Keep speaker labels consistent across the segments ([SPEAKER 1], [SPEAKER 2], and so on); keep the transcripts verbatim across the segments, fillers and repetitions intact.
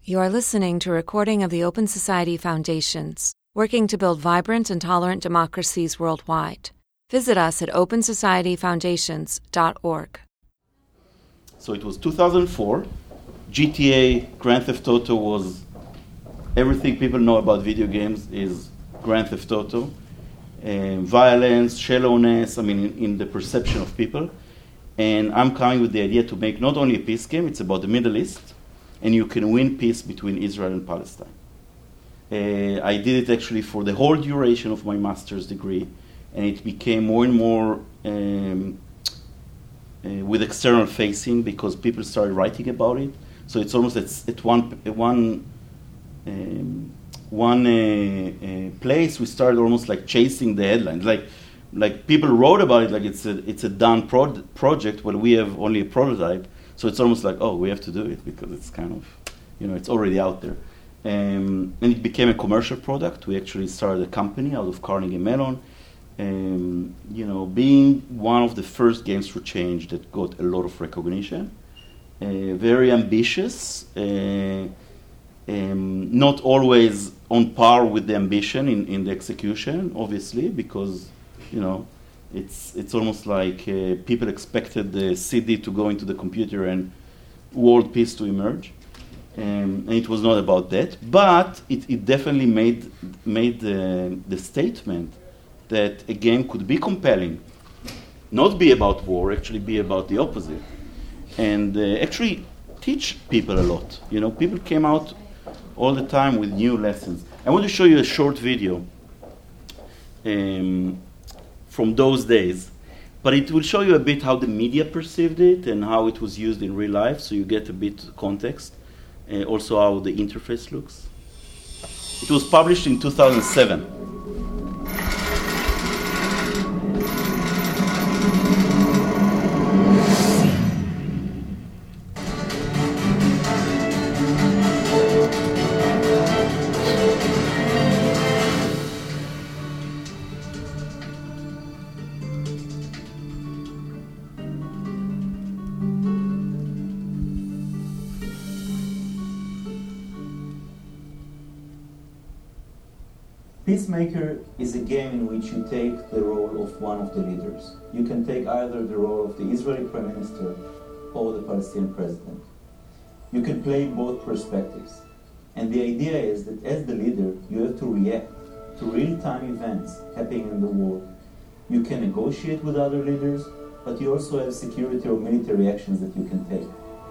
[SPEAKER 1] You are listening to a recording of the Open Society Foundations, working to build vibrant and tolerant democracies worldwide. Visit us at open society foundations dot org.
[SPEAKER 2] So it was two thousand four. G T A, Grand Theft Auto was everything people know about video games is Grand Theft Auto. Um, violence, shallowness, I mean, in, in the perception of people. And I'm coming with the idea to make not only a peace game, it's about the Middle East, and you can win peace between Israel and Palestine. Uh, I did it actually for the whole duration of my master's degree, and it became more and more um, uh, with external facing because people started writing about it. So it's almost at, at one one um, one uh, uh, place we started almost like chasing the headlines. Like like people wrote about it like it's a it's a done pro- project, but we have only a prototype. So it's almost like, oh, we have to do it because it's kind of, you know, it's already out there. Um, and it became a commercial product. We actually started a company out of Carnegie Mellon. Um, you know, being one of the first games for change that got a lot of recognition. Uh, very ambitious. Uh, um, not always on par with the ambition in, in the execution, obviously, because, you know, It's it's almost like uh, people expected the C D to go into the computer and world peace to emerge, um, and it was not about that. But it, it definitely made made the, the statement that a game could be compelling, not be about war, actually be about the opposite, and uh, actually teach people a lot. You know, people came out all the time with new lessons. I want to show you a short video. Um, from those days, but it will show you a bit how the media perceived it and how it was used in real life, so you get a bit context, uh, also how the interface looks. It was published in two thousand seven.
[SPEAKER 3] Peacemaker is a game in which you take the role of one of the leaders. You can take either the role of the Israeli Prime Minister or the Palestinian President. You can play both perspectives. And the idea is that as the leader, you have to react to real-time events happening in the world. You can negotiate with other leaders, but you also have security or military actions that you can take.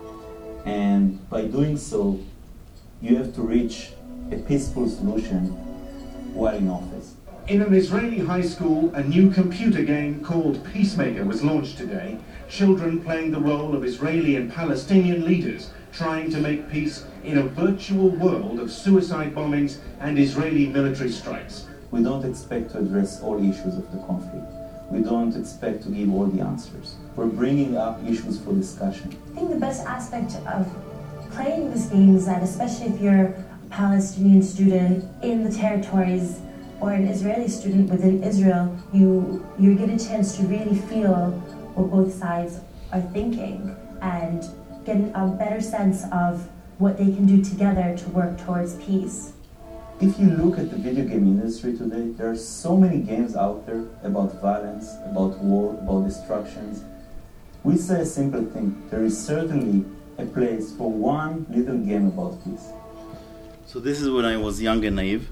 [SPEAKER 3] And by doing so, you have to reach a peaceful solution while in office.
[SPEAKER 4] In an Israeli high school, a new computer game called Peacemaker was launched today. Children playing the role of Israeli and Palestinian leaders trying to make peace in a virtual world of suicide bombings and Israeli military strikes.
[SPEAKER 3] We don't expect to address all issues of the conflict. We don't expect to give all the answers. We're bringing up issues for discussion.
[SPEAKER 5] I think the best aspect of playing this game is that, especially if you're Palestinian student in the territories or an Israeli student within Israel, you you get a chance to really feel what both sides are thinking and get a better sense of what they can do together to work towards peace.
[SPEAKER 3] If you look at the video game industry today, there are so many games out there about violence, about war, about destructions. We say a simple thing: there is certainly a place for one little game about peace.
[SPEAKER 2] So this is when I was young and naive.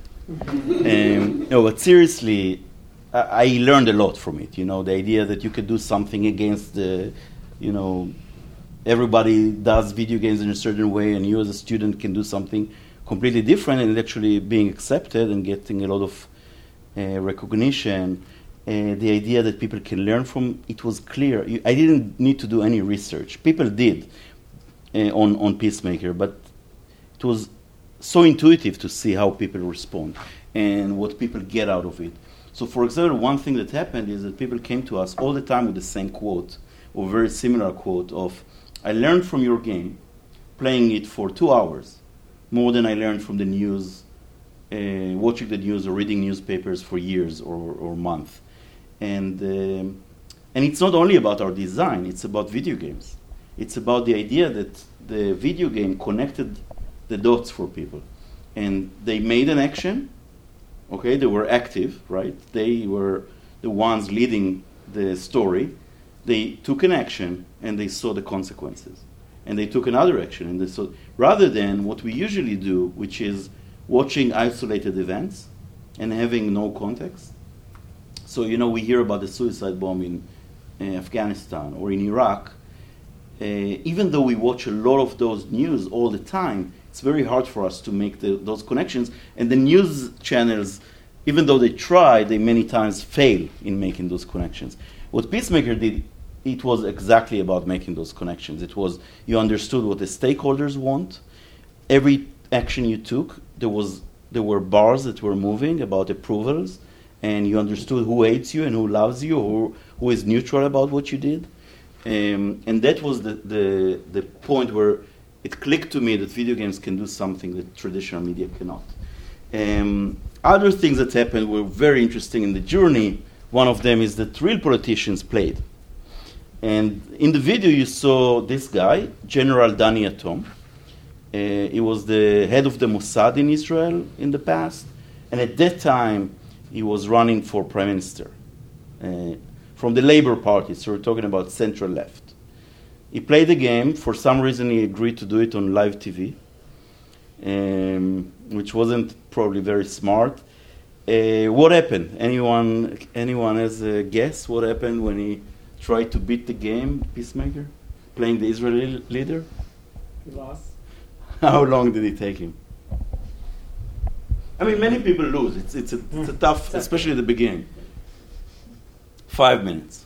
[SPEAKER 2] um, no, but seriously, I, I learned a lot from it. You know, the idea that you could do something against the, you know, everybody does video games in a certain way, and you as a student can do something completely different and actually being accepted and getting a lot of uh, recognition. Uh, the idea that people can learn from it was clear. You, I didn't need to do any research. People did uh, on on Peacemaker, but it was so intuitive to see how people respond and what people get out of it. So, for example, one thing that happened is that people came to us all the time with the same quote, or very similar quote of, I learned from your game, playing it for two hours, more than I learned from the news, uh, watching the news or reading newspapers for years or, or months. And, um, and it's not only about our design, it's about video games. It's about the idea that the video game connected the dots for people. And they made an action, okay, they were active, right? They were the ones leading the story. They took an action and they saw the consequences. And they took another action. And they saw, rather than what we usually do, which is watching isolated events and having no context. So, you know, we hear about the suicide bomb in uh, Afghanistan or in Iraq. Uh, even though we watch a lot of those news all the time, it's very hard for us to make the, those connections. And the news channels, even though they try, they many times fail in making those connections. What Peacemaker did, it was exactly about making those connections. It was, you understood what the stakeholders want. Every action you took, there was there were bars that were moving about approvals, and you understood who hates you and who loves you, who who is neutral about what you did. Um, and that was the, the the point where it clicked to me that video games can do something that traditional media cannot. Um, other things that happened were very interesting in the journey. One of them is that real politicians played. And in the video you saw this guy, General Dani Yatom. Uh, he was the head of the Mossad in Israel in the past. And at that time, he was running for prime minister uh, from the Labour Party. So we're talking about central left. He played the game. For some reason, he agreed to do it on live T V, um, which wasn't probably very smart. Uh, what happened? Anyone, anyone has a guess what happened when he tried to beat the game, Peacemaker, playing the Israeli leader?
[SPEAKER 6] He lost.
[SPEAKER 2] How long did it take him? I mean, many people lose. It's it's a, it's a tough, especially at the beginning. Five minutes.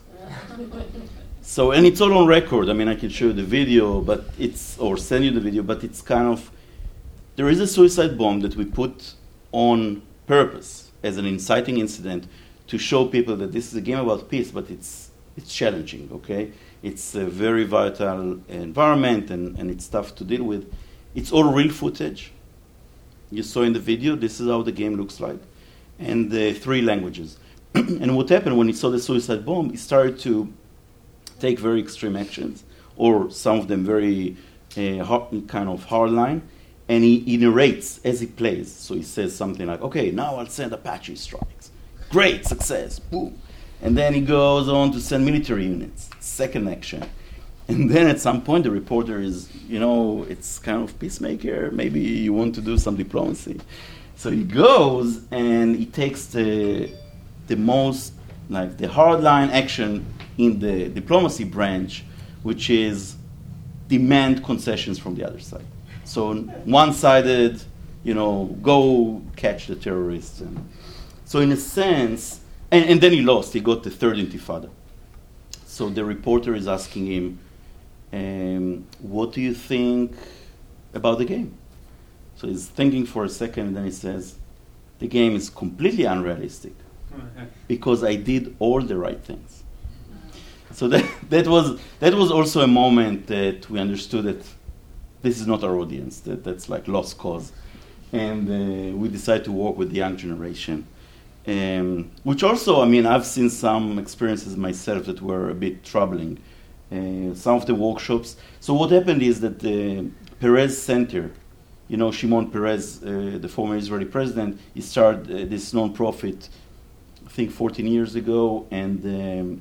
[SPEAKER 2] So, and it's all on record. I mean, I can show you the video, but it's or send you the video. But it's kind of there is a suicide bomb that we put on purpose as an inciting incident to show people that this is a game about peace, but it's it's challenging. Okay, it's a very volatile environment, and, and it's tough to deal with. It's all real footage. You saw in the video, this is how the game looks like. And the three languages. And what happened when he saw the suicide bomb, he started to take very extreme actions, or some of them very uh, hard, kind of hardline, and he, he narrates as he plays. So he says something like, okay, now I'll send Apache strikes. Great, success, boom. And then he goes on to send military units, second action. And then at some point, the reporter is, you know, it's kind of Peacemaker. Maybe you want to do some diplomacy. So he goes and he takes the the most, like, the hardline action in the diplomacy branch, which is demand concessions from the other side. So one-sided, you know, go catch the terrorists. And so in a sense, and, and then he lost. He got the third intifada. So the reporter is asking him, Um, what do you think about the game? So he's thinking for a second, and then he says, the game is completely unrealistic because I did all the right things. So that that was that was also a moment that we understood that this is not our audience, that that's like lost cause. And uh, we decided to work with the young generation. Um, which also, I mean, I've seen some experiences myself that were a bit troubling. Uh, some of the workshops. So what happened is that the Peres Center, you know, Shimon Peres, uh, the former Israeli president, he started uh, this non-profit, I think fourteen years ago, and um,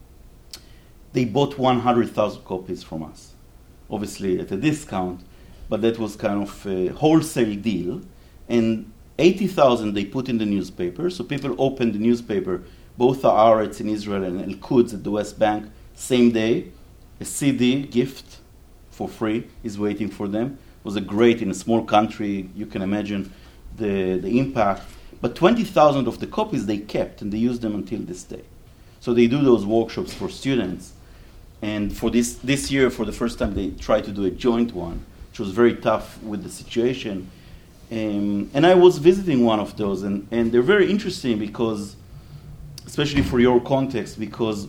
[SPEAKER 2] they bought one hundred thousand copies from us, obviously at a discount, but that was kind of a wholesale deal. And eighty thousand they put in the newspaper, so people opened the newspaper, both the Haaretz in Israel and El-Quds at the West Bank, same day. A C D gift for free is waiting for them. It was a great, in a small country, you can imagine the, the impact. But twenty thousand of the copies they kept, and they use them until this day. So they do those workshops for students. And for this, this year, for the first time, they tried to do a joint one, which was very tough with the situation. Um, and I was visiting one of those, and, and they're very interesting because, especially for your context, because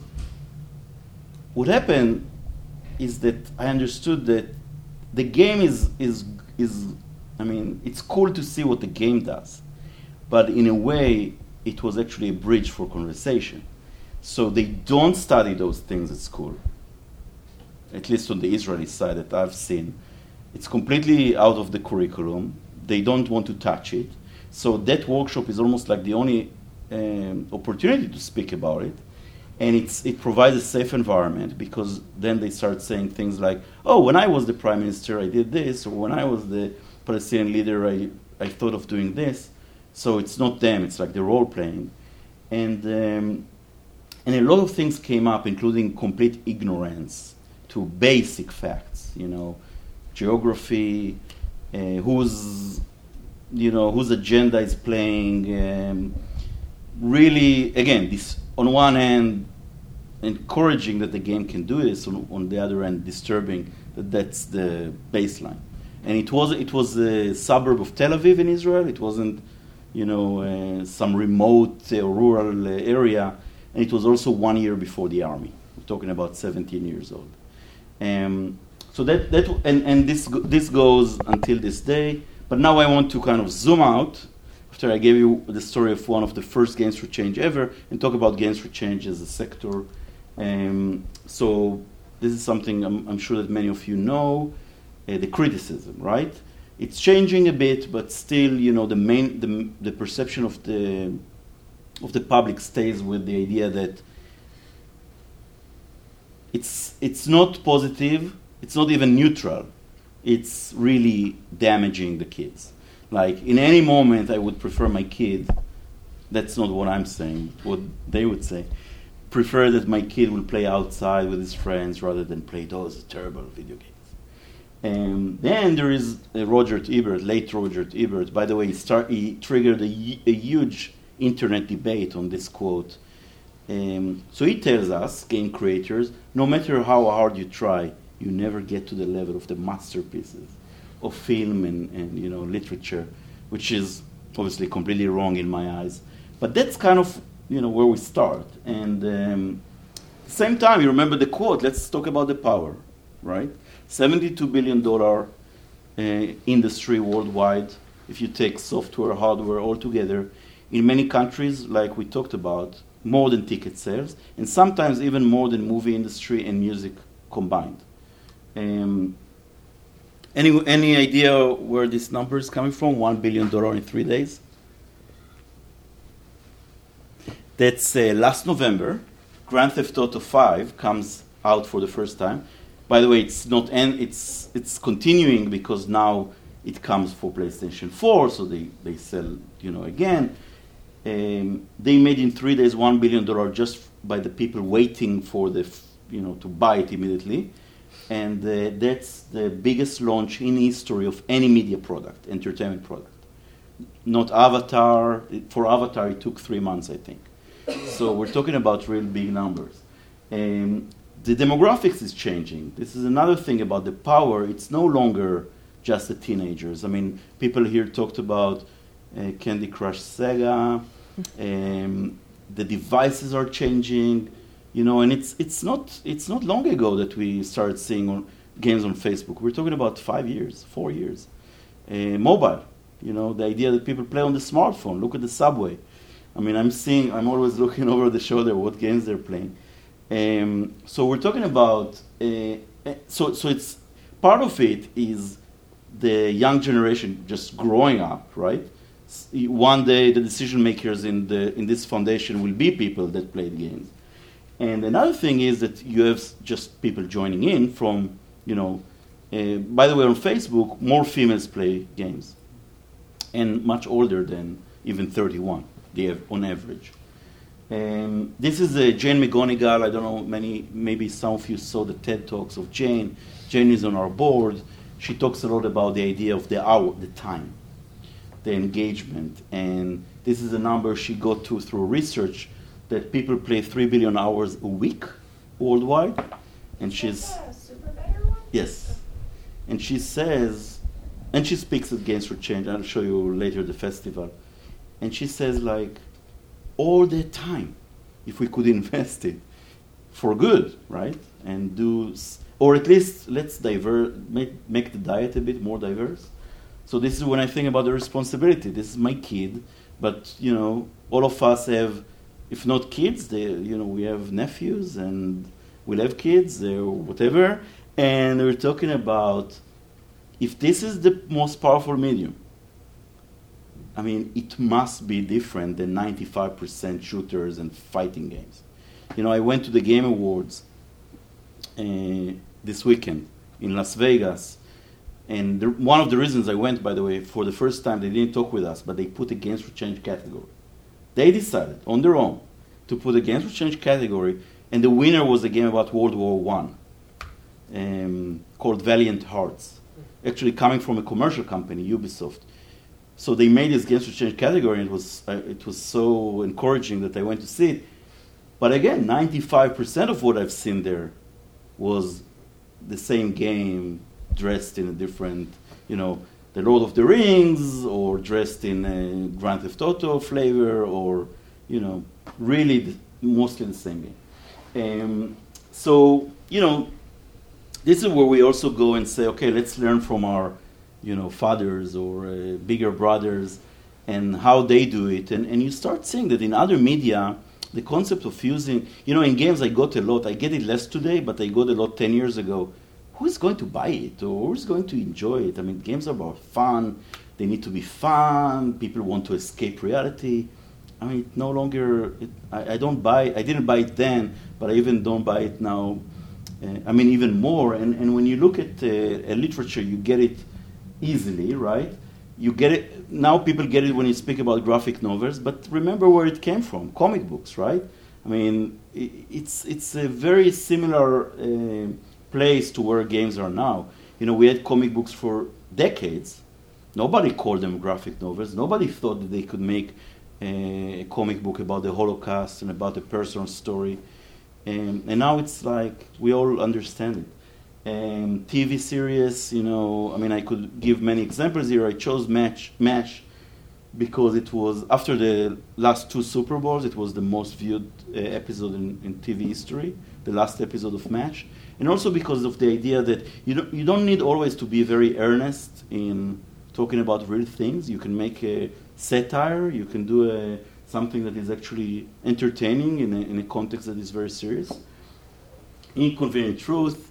[SPEAKER 2] what happened is that I understood that the game is, is, is, I mean, it's cool to see what the game does, but in a way, it was actually a bridge for conversation. So they don't study those things at school, at least on the Israeli side that I've seen. it's completely out of the curriculum. They don't want to touch it. So that workshop is almost like the only um, opportunity to speak about it. And it's, it provides a safe environment, because then they start saying things like, oh, when I was the prime minister, I did this, or when I was the Palestinian leader, I, I thought of doing this. So it's not them, it's like the role playing. And, um, and a lot of things came up, including complete ignorance to basic facts, you know, geography, uh, whose, you know, whose agenda is playing. Um, really, again, this on one hand, encouraging that the game can do this, on, on the other hand, disturbing that that's the baseline. And it was it was a suburb of Tel Aviv in Israel. It wasn't, you know, uh, some remote uh, rural uh, area. And it was also one year before the army. We're talking about seventeen years old. Um, so that that and, and this this goes until this day. But now I want to kind of zoom out after I gave you the story of one of the first Games for Change ever, and talk about Games for Change as a sector. Um, so this is something I'm, I'm sure that many of you know, uh, the criticism, right? It's changing a bit, but still, you know, the main the, the perception of the of the public stays with the idea that it's it's not positive, it's not even neutral, it's really damaging the kids. Like, in any moment, I would prefer my kid, that's not what I'm saying, what they would say, prefer that my kid will play outside with his friends rather than play those terrible video games. And then there is uh, Roger Ebert, late Roger Ebert. By the way, he, start, he triggered a, a huge internet debate on this quote. Um, so he tells us, game creators, no matter how hard you try, you never get to the level of the masterpieces of film and, and you know literature, which is obviously completely wrong in my eyes. But that's kind of you know where we start. And um, at the same time, you remember the quote. Let's talk about the power, right? seventy-two billion dollars uh, industry worldwide. If you take software, hardware all together, in many countries, like we talked about, more than ticket sales, and sometimes even more than movie industry and music combined. Um, Any any idea where this number is coming from? One billion dollars in three days. That's uh, last November. Grand Theft Auto five comes out for the first time. By the way, it's not end. It's it's continuing because now it comes for PlayStation four, so they, they sell you know again. Um, they made in three days one billion dollars just by the people waiting for the f- you know to buy it immediately. And uh, that's the biggest launch in history of any media product, entertainment product. Not Avatar. For Avatar, it took three months, I think. So we're talking about real big numbers. Um, the demographics is changing. This is another thing about the power. It's no longer just the teenagers. I mean, people here talked about uh, Candy Crush Saga. Um, the devices are changing. You know, and it's it's not it's not long ago that we started seeing on games on Facebook. We're talking about five years, four years. Uh, mobile, you know, the idea that people play on the smartphone. Look at the subway. I mean, I'm seeing, I'm always looking over the shoulder what games they're playing. Um, so we're talking about, uh, so so it's part of it is the young generation just growing up, right? One day the decision makers in the in this foundation will be people that played games. And another thing is that you have just people joining in from, you know, uh, by the way, on Facebook, more females play games, and much older than even thirty-one, they have on average. Um, this is uh, Jane McGonigal. I don't know, many, maybe some of you saw the TED Talks of Jane. Jane is on our board. She talks a lot about the idea of the hour, the time, the engagement. And this is a number she got to through research, that people play three billion hours a week worldwide. And she's...
[SPEAKER 6] Super better one?
[SPEAKER 2] Yes. And she says, and she speaks at Games for Change. I'll show you later the festival. And she says, like, all the time, if we could invest it for good, right? And do, or at least let's divert, make, make the diet a bit more diverse. So this is when I think about the responsibility. This is my kid, but, you know, all of us have, if not kids, they, you know, we have nephews and we'll have kids or whatever. And we're talking about if this is the most powerful medium, I mean, it must be different than ninety-five percent shooters and fighting games. You know, I went to the Game Awards uh, this weekend in Las Vegas, and the, one of the reasons I went, by the way, for the first time, they didn't talk with us, but they put a Games for Change category. They decided on their own to put a Games for Change category, and the winner was a game about World War One um, called Valiant Hearts, actually coming from a commercial company, Ubisoft. So they made this Games for Change category, and it was uh, it was so encouraging that I went to see it. But again, ninety-five percent of what I've seen there was the same game dressed in a different, you know, the Lord of the Rings, or dressed in a Grand Theft Auto flavor, or, you know, really the, mostly the same game. Um, so, you know, this is where we also go and say, okay, let's learn from our, you know, fathers or uh, bigger brothers and how they do it. And, and you start seeing that in other media, the concept of using, you know, in games I got a lot, I get it less today, but I got a lot ten years ago. Who is going to buy it, or who is going to enjoy it? I mean, games are about fun. They need to be fun. People want to escape reality. I mean, it no longer, it, I, I don't buy, I didn't buy it then, but I even don't buy it now. Uh, I mean, even more. And, and when you look at uh, a literature, you get it easily, right? You get it, now people get it when you speak about graphic novels, but remember where it came from, comic books, right? I mean, it, it's, it's a very similar uh, place to where games are now. You know, we had comic books for decades. Nobody called them graphic novels. Nobody thought that they could make a, a comic book about the Holocaust and about a personal story. Um, and now it's like we all understand it. Um, T V series, you know, I mean, I could give many examples here. I chose Match, Match because it was, after the last two Super Bowls, it was the most viewed uh, episode in, in T V history, the last episode of Match. And also because of the idea that you don't, you don't need always to be very earnest in talking about real things. You can make a satire, you can do a, something that is actually entertaining in a, in a context that is very serious. Inconvenient Truth,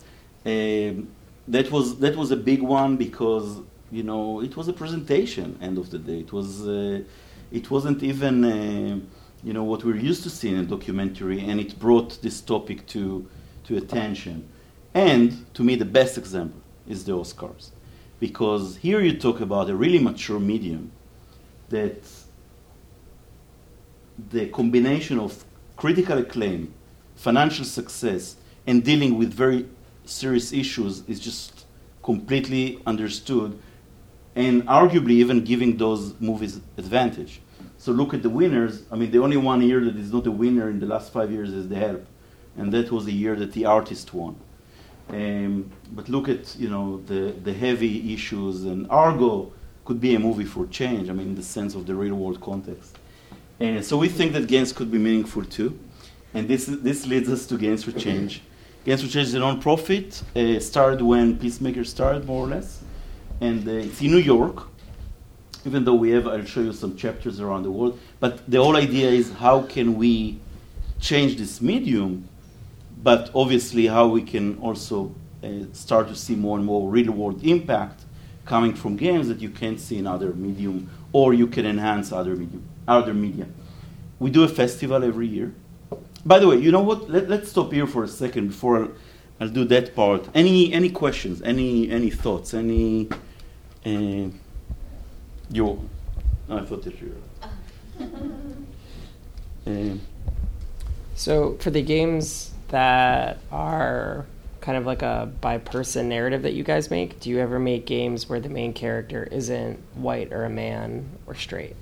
[SPEAKER 2] um, that was that was a big one because, you know, it was a presentation. End of the day, it was uh, it wasn't even uh, you know, what we're used to seeing in a documentary, and it brought this topic to to attention. And to me, the best example is the Oscars, because here you talk about a really mature medium that the combination of critical acclaim, financial success, and dealing with very serious issues is just completely understood, and arguably even giving those movies advantage. So look at the winners. I mean, the only one year that is not a winner in the last five years is The Help, and that was the year that The Artist won. Um, but look at, you know, the, the heavy issues, and Argo could be a movie for change, I mean, in the sense of the real world context. And so we think that games could be meaningful too. And this this leads us to Games for Change. Games for Change is a non-profit, uh, started when Peacemaker started, more or less. And uh, it's in New York, even though we have, I'll show you some chapters around the world. But the whole idea is, how can we change this medium, but obviously how we can also uh, start to see more and more real-world impact coming from games that you can't see in other medium, or you can enhance other medium, other media. We do a festival every year. By the way, you know what? Let, let's stop here for a second before I'll, I'll do that part. Any any questions? Any any thoughts? Any? Uh, you? Oh, I thought that you were. uh,
[SPEAKER 6] so for the games that are kind of like a by-person narrative that you guys make, do you ever make games where the main character isn't white or a man or straight?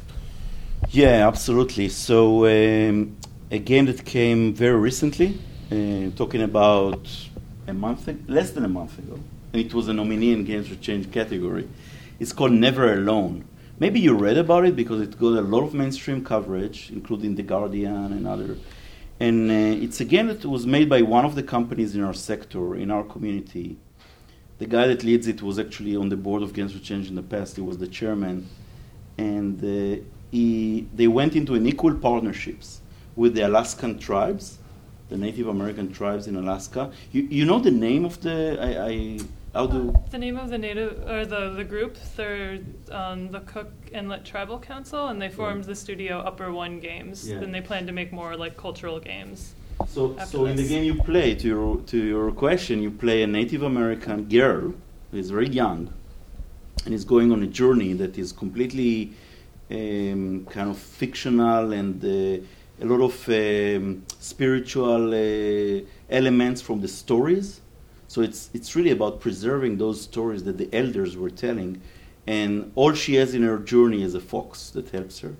[SPEAKER 2] Yeah, absolutely. So um, a game that came very recently, uh, talking about a month, less than a month ago, and it was a nominee in Games for Change category. It's called Never Alone. Maybe you read about it because it got a lot of mainstream coverage, including The Guardian and other. And uh, it's a game that was made by one of the companies in our sector, in our community. The guy that leads it was actually on the board of Games for Change in the past. He was the chairman. And uh, he, they went into an equal partnerships with the Alaskan tribes, the Native American tribes in Alaska. You, you know the name of the, I, I, how do
[SPEAKER 7] The name of the native or the the group, they're um, the Cook Inlet Tribal Council, and they formed the studio Upper One Games.
[SPEAKER 2] Yeah.
[SPEAKER 7] And they plan to make more like cultural games.
[SPEAKER 2] So,
[SPEAKER 7] after
[SPEAKER 2] so in the
[SPEAKER 7] this.
[SPEAKER 2] game you play, to your to your question, you play a Native American girl who is very young, and is going on a journey that is completely um, kind of fictional and uh, a lot of um, spiritual uh, elements from the stories. So it's it's really about preserving those stories that the elders were telling, and all she has in her journey is a fox that helps her.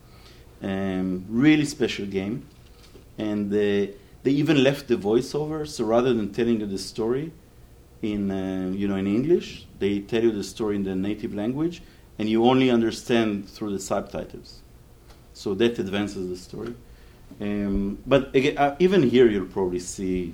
[SPEAKER 2] Um, really special game. And uh, they even left the voiceover, so rather than telling you the story in uh, you know in English, they tell you the story in the native language, and you only understand through the subtitles. So that advances the story. Um, but again, uh, even here, you'll probably see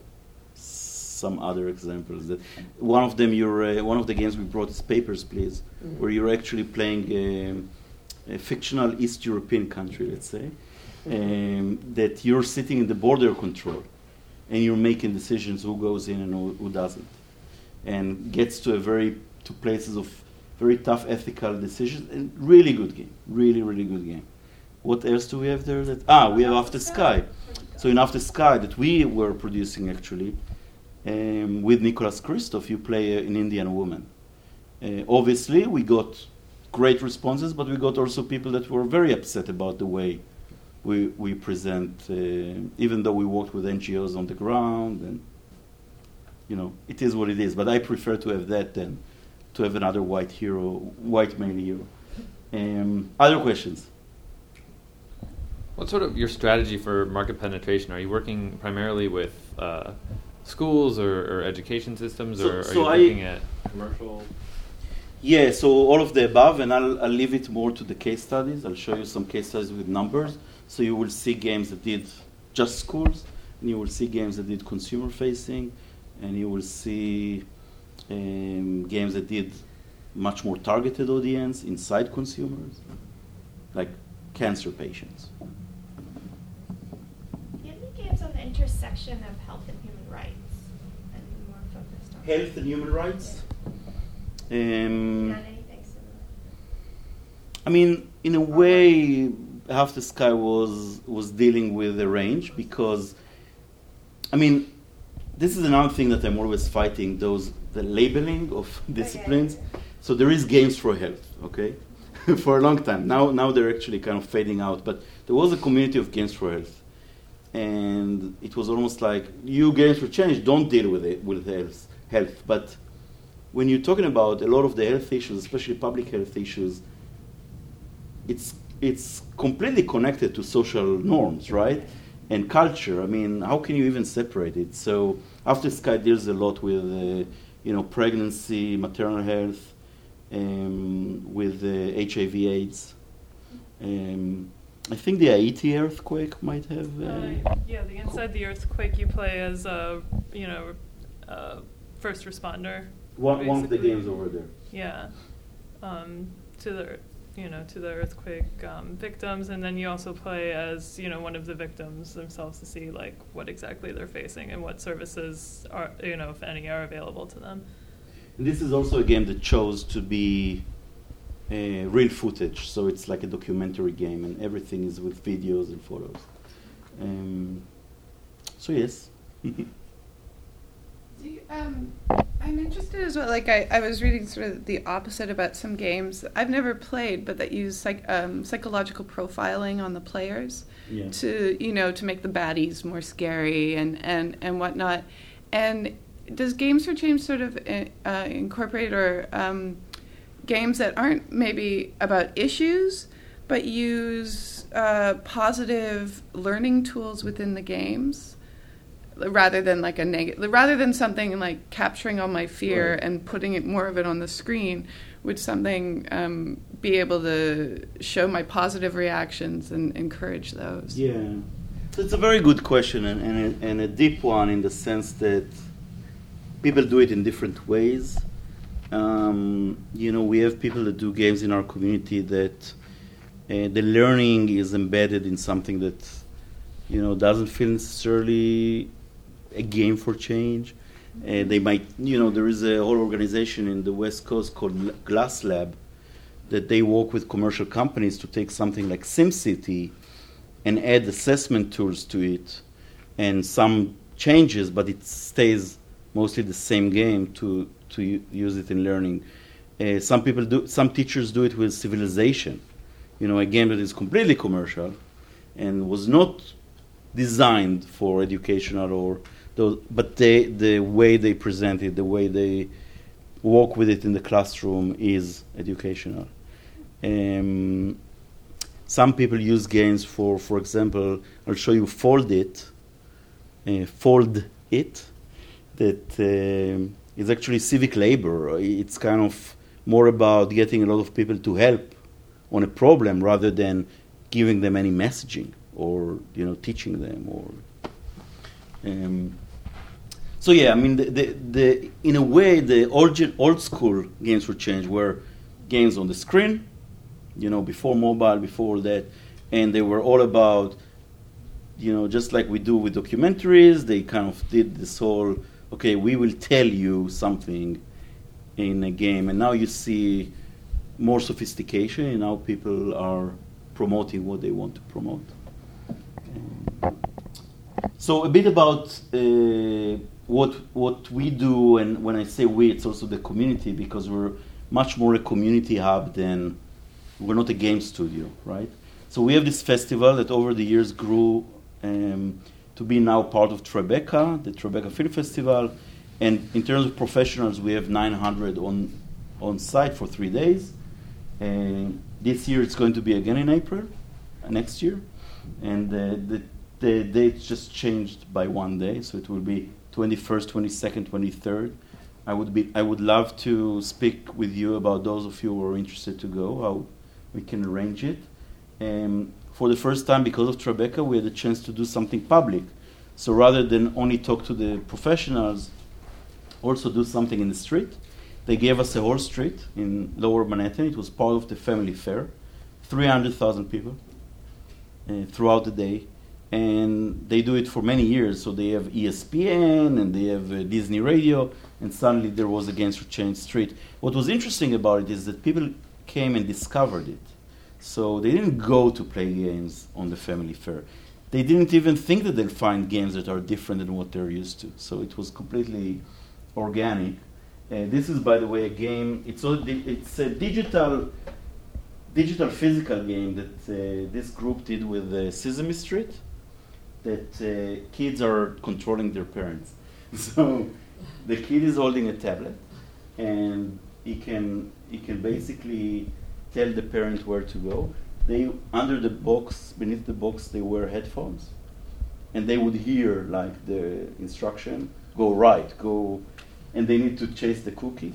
[SPEAKER 2] some other examples. That one of them, you're uh, one of the games we brought is Papers, Please, mm-hmm. where you're actually playing a, a fictional East European country, let's say. Um, that you're sitting in the border control and you're making decisions who goes in and who, who doesn't, and gets to a very to places of very tough ethical decisions. And really good game, really really good game. What else do we have there? That ah, we have After Sky. So in After Sky that we were producing actually um, with Nicholas Kristof, you play an Indian woman. Uh, obviously, we got great responses, but we got also people that were very upset about the way We, we present, uh, even though we worked with N G Os on the ground, and you know, it is what it is. But I prefer to have that than to have another white hero, white male hero. Um, other questions?
[SPEAKER 8] What's sort of your strategy for market penetration? Are you working primarily with uh, schools or, or education systems,
[SPEAKER 2] so,
[SPEAKER 8] or are
[SPEAKER 2] so
[SPEAKER 8] you looking
[SPEAKER 2] I,
[SPEAKER 8] at commercial?
[SPEAKER 2] Yeah, so all of the above, and I'll, I'll leave it more to the case studies. I'll show you some case studies with numbers. So you will see games that did just schools, and you will see games that did consumer-facing, and you will see um, games that did much more targeted audience inside consumers, like cancer patients.
[SPEAKER 9] Do you have any games on the intersection of health and human rights, and more focused on
[SPEAKER 2] health and human rights? Yeah. Um,
[SPEAKER 9] Not anything similar.
[SPEAKER 2] I mean, in a way, After Sky was was dealing with a range because, I mean, this is another thing that I'm always fighting, those the labeling of disciplines. Okay. So there is games for health, okay, for a long time. Now now they're actually kind of fading out. But there was a community of games for health, and it was almost like, you games for change don't deal with it with health health. But when you're talking about a lot of the health issues, especially public health issues, it's it's completely connected to social norms, right? And culture. I mean, how can you even separate it? So After Sky deals a lot with, uh, you know, pregnancy, maternal health, um, with uh, H I V AIDS. Um, I think the Haiti earthquake might have. Uh,
[SPEAKER 7] uh, yeah, the Inside the Earthquake you play as a, you know, a first responder.
[SPEAKER 2] One, one of the games over there.
[SPEAKER 7] Yeah, um, to the. you know, to the earthquake um, victims, and then you also play as, you know, one of the victims themselves to see, like, what exactly they're facing and what services are, you know, if any, are available to them.
[SPEAKER 2] And this is also a game that chose to be uh, real footage, so it's like a documentary game, and everything is with videos and photos. Um, so yes.
[SPEAKER 10] Do you, um, I'm interested as well. Like I, I was reading sort of the opposite about some games I've never played, but that use psych, um, psychological profiling on the players
[SPEAKER 2] yeah.
[SPEAKER 10] to, you know, to make the baddies more scary and, and, and whatnot. And does Games for Change sort of uh, incorporate or um, games that aren't maybe about issues, but use uh, positive learning tools within the games? Rather than like a negative, rather than something like capturing all my fear right. and putting it more of it on the screen, would something um, be able to show my positive reactions and encourage those?
[SPEAKER 2] Yeah, so it's a very good question and, and, a, and a deep one in the sense that people do it in different ways. Um, you know, we have people that do games in our community that uh, the learning is embedded in something that, you know, doesn't feel necessarily a game for change. Uh, they might, you know, there is a whole organization in the West Coast called Glass Lab that they work with commercial companies to take something like SimCity and add assessment tools to it and some changes, but it stays mostly the same game to to u- use it in learning. Uh, some people do, some teachers do it with Civilization, you know, a game that is completely commercial and was not designed for educational or those, but they, the way they present it, the way they work with it in the classroom is educational. Um, some people use games for, for example, I'll show you Fold It, uh, Fold It, that uh, is actually civic labor. It's kind of more about getting a lot of people to help on a problem rather than giving them any messaging or, you know, teaching them or. Um, so yeah, I mean, the, the, the in a way, the old old school games were changed, were games on the screen, you know, before mobile, before that, and they were all about, you know, just like we do with documentaries. They kind of did this whole, okay, we will tell you something in a game, and now you see more sophistication, and now people are promoting what they want to promote. Um, so a bit about uh, what what we do, and when I say we, it's also the community, because we're much more a community hub than, we're not a game studio, right? So we have this festival that over the years grew um, to be now part of Tribeca, the Tribeca Film Festival, and in terms of professionals, we have nine hundred on on site for three days. And this year it's going to be again in April, uh, next year, and uh, the the dates just changed by one day, so it will be twenty-first, twenty-second, twenty-third. I would be I would love to speak with you about those of you who are interested to go, how we can arrange it. Um, for the first time, because of Tribeca, we had a chance to do something public. So rather than only talk to the professionals, also do something in the street. They gave us a whole street in Lower Manhattan. It was part of the family fair. three hundred thousand people uh, throughout the day. And they do it for many years. So they have E S P N and they have uh, Disney Radio. And suddenly there was a Games for Change street. What was interesting about it is that people came and discovered it. So they didn't go to play games on the family fair. They didn't even think that they'll find games that are different than what they're used to. So it was completely organic. Uh, this is, by the way, a game. It's a, it's a digital, digital physical game that uh, this group did with uh, Sesame Street. That uh, kids are controlling their parents. So the kid is holding a tablet, and he can he can basically tell the parent where to go. They under the box, beneath the box, they wear headphones, and they would hear like the instruction: go right, go. And they need to chase the cookie.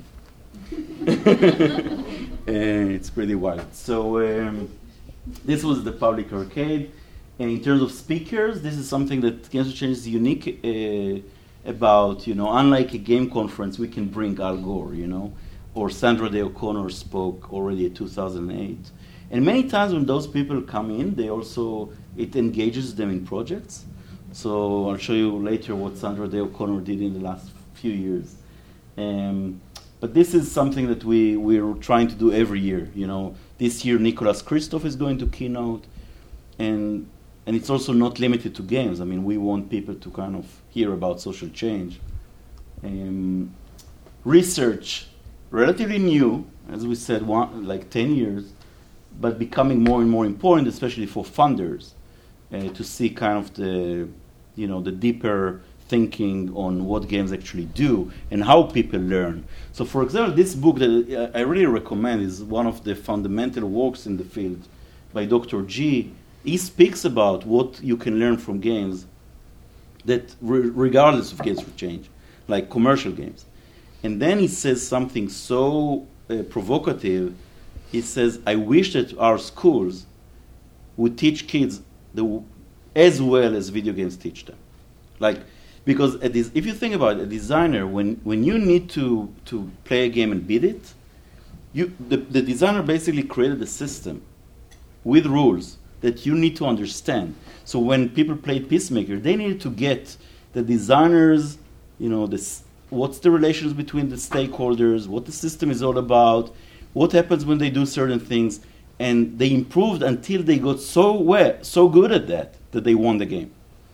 [SPEAKER 2] And it's pretty wild. So um, this was the public arcade. And in terms of speakers, this is something that Games for Change is unique uh, about. You know, unlike a game conference, we can bring Al Gore, you know, or Sandra Day O'Connor spoke already in two thousand eight. And many times when those people come in, they also, it engages them in projects. So I'll show you later what Sandra Day O'Connor did in the last few years. Um, but this is something that we, we're trying to do every year. You know, this year Nicholas Kristof is going to keynote, and and it's also not limited to games. I mean, we want people to kind of hear about social change. Um, research, relatively new, as we said, one, like ten years, but becoming more and more important, especially for funders, uh, to see kind of the, you know, the deeper thinking on what games actually do and how people learn. So, for example, this book that I really recommend is one of the fundamental works in the field by Doctor G. He speaks about what you can learn from games, that re- regardless of Games for Change, like commercial games. And then he says something so uh, provocative. He says, I wish that our schools would teach kids the, as well as video games teach them. Like, because a des- if you think about it, a designer, when, when you need to, to play a game and beat it, you the, the designer basically created a system with rules that you need to understand. So when people played Peacemaker, they needed to get the designers, you know, this what's the relations between the stakeholders, what the system is all about, what happens when they do certain things, and they improved until they got so well, so good at that that they won the game.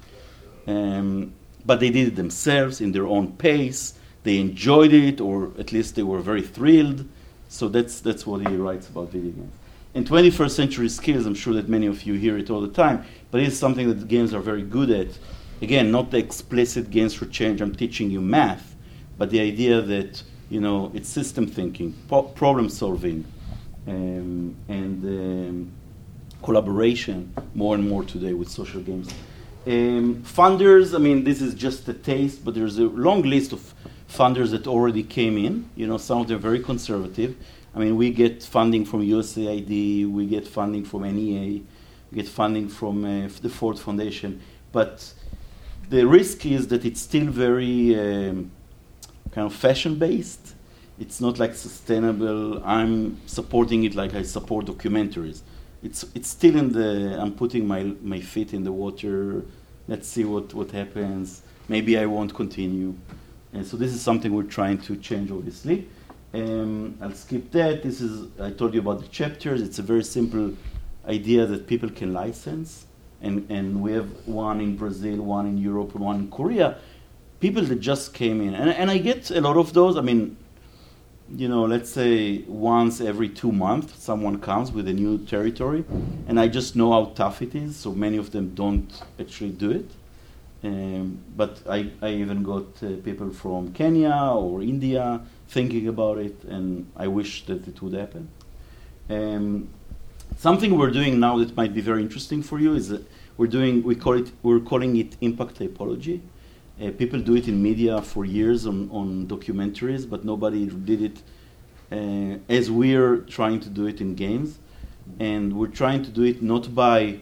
[SPEAKER 2] Um, but they did it themselves in their own pace. They enjoyed it, or at least they were very thrilled. So that's that's what he writes about video games. And twenty-first century skills, I'm sure that many of you hear it all the time, but it's something that games are very good at. Again, not the explicit games for change, I'm teaching you math, but the idea that, you know, it's system thinking, po- problem solving, um, and um, collaboration more and more today with social games. Um, funders, I mean, this is just a taste, but there's a long list of funders that already came in. You know, some of them are very conservative. I mean, we get funding from U S A I D, we get funding from N E A, we get funding from uh, the Ford Foundation, but the risk is that it's still very um, kind of fashion-based. It's not like sustainable. I'm supporting it like I support documentaries. It's it's still in the, I'm putting my my feet in the water. Let's see what, what happens. Maybe I won't continue. And so this is something we're trying to change, obviously. Um, I'll skip that. This is, I told you about the chapters. It's a very simple idea that people can license. And, and we have one in Brazil, one in Europe, and one in Korea. People that just came in. And, and I get a lot of those. I mean, you know, let's say once every two months, someone comes with a new territory. And I just know how tough it is. So many of them don't actually do it. Um, but I, I even got uh, people from Kenya or India thinking about it, and I wish that it would happen. Um, something we're doing now that might be very interesting for you is that we're doing, we call it, we're calling it impact typology. Uh, people do it in media for years on, on documentaries, but nobody did it uh, as we're trying to do it in games. And we're trying to do it not by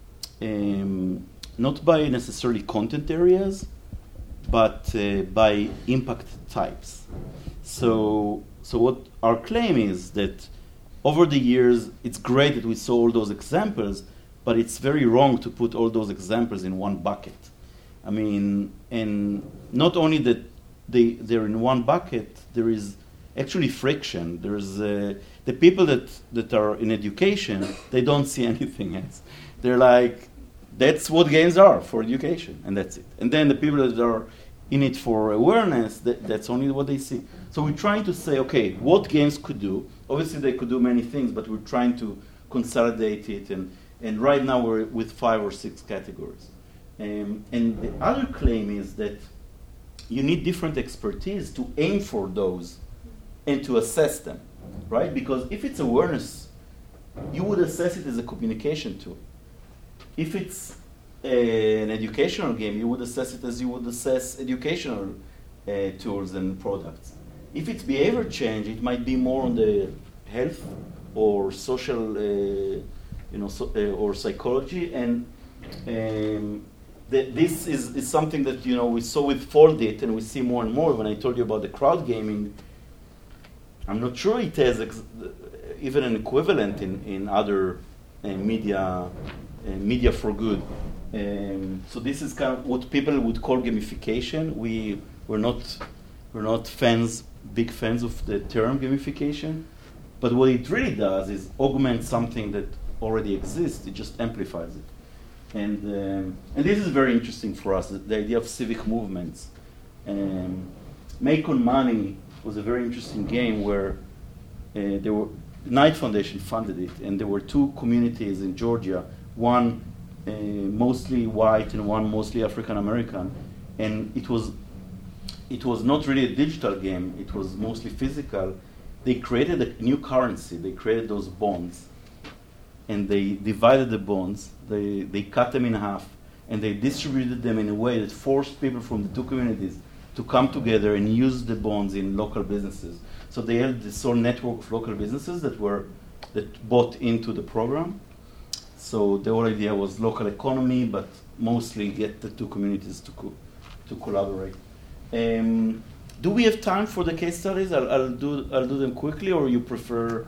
[SPEAKER 2] um, not by necessarily content areas, but uh, by impact types. So, so what our claim is that over the years, it's great that we saw all those examples, but it's very wrong to put all those examples in one bucket. I mean, and not only that they, they're in one bucket, there is actually friction. There's uh, the people that, that are in education, they don't see anything else. They're like, that's what games are, for education, and that's it. And then the people that are in it for awareness, that, that's only what they see. So we're trying to say, okay, what games could do? Obviously, they could do many things, but we're trying to consolidate it. And, and right now, we're with five or six categories. Um, and the other claim is that you need different expertise to aim for those and to assess them, right? Because if it's awareness, you would assess it as a communication tool. If it's a, an educational game, you would assess it as you would assess educational uh, tools and products. If it's behavior change, it might be more on the health or social, uh, you know, so, uh, or psychology. And um, th- this is, is something that, you know, we saw with Foldit, and we see more and more. When I told you about the crowd gaming, I'm not sure it has ex- even an equivalent in, in other uh, media. Uh, media for good. Um, so this is kind of what people would call gamification. We we're not we're not fans, big fans of the term gamification, but what it really does is augment something that already exists. It just amplifies it, and um, and this is very interesting for us. The, the idea of civic movements. Um, Make on Money was a very interesting game where uh, there were Knight Foundation funded it, and there were two communities in Georgia. One uh, mostly white and one mostly African American, and it was it was not really a digital game. It was mostly physical. They created a new currency. They created those bonds, and they divided the bonds. They they cut them in half, and they distributed them in a way that forced people from the two communities to come together and use the bonds in local businesses. So they had this whole network of local businesses that were that bought into the program. So the whole idea was local economy, but mostly get the two communities to co- to collaborate. Um, do we have time for the case studies? I'll, I'll do I'll do them quickly, or you prefer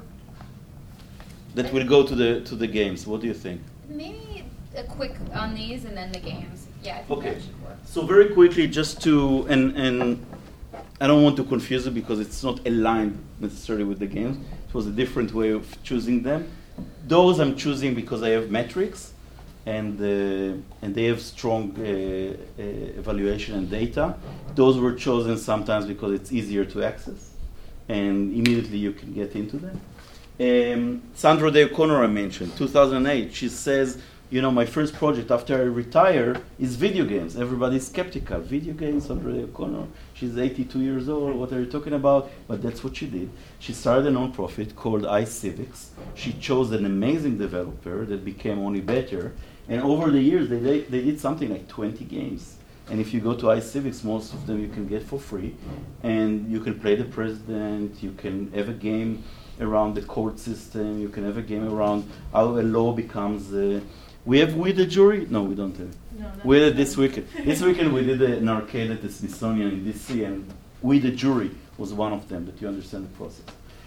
[SPEAKER 2] that we'll go to the to the games? What do you think?
[SPEAKER 11] Maybe a quick on these and then the games. Yeah, I think
[SPEAKER 2] okay.
[SPEAKER 11] that should work.
[SPEAKER 2] So very quickly, just to and and I don't want to confuse it because it's not aligned necessarily with the games. It was a different way of choosing them. Those I'm choosing because I have metrics, and uh, and they have strong uh, uh, evaluation and data. Those were chosen sometimes because it's easier to access, and immediately you can get into them. Um, Sandra Day O'Connor I mentioned, two thousand eight. She says, you know, my first project after I retire is video games. Everybody's skeptical. Video games, Sandra Day O'Connor. She's eighty-two years old. What are you talking about? But that's what she did. She started a nonprofit called iCivics. She chose an amazing developer that became only better. And over the years, they, they, they did something like twenty games. And if you go to iCivics, most of them you can get for free. And you can play the president. You can have a game around the court system. You can have a game around how a law becomes... Uh, we have We the Jury? No, we don't have. No, we did this weekend. This weekend we did an arcade at the Smithsonian in D C, and We the Jury was one of them, that you understand the process.